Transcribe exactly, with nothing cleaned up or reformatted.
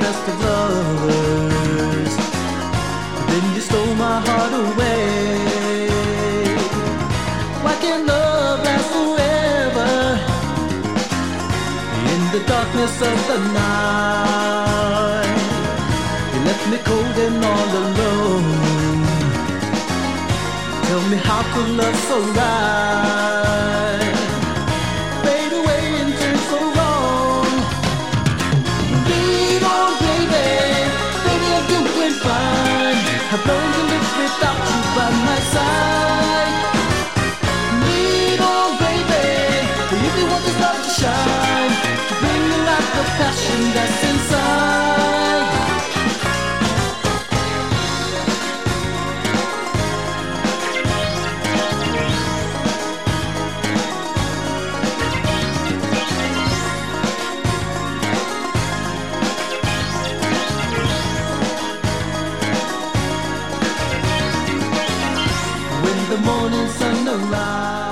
best of lovers. Then you stole my heart away. Why can't love last forever? In the darkness of the night, you left me cold and all alone. Tell me, how could love so right fade away and turn so wrong? Lead on, baby, baby, I'm doing fine. I've learned to live without you by my side. Lead on, baby, if you want this love to shine, bring out the passion that's inside. When the morning sun arrives,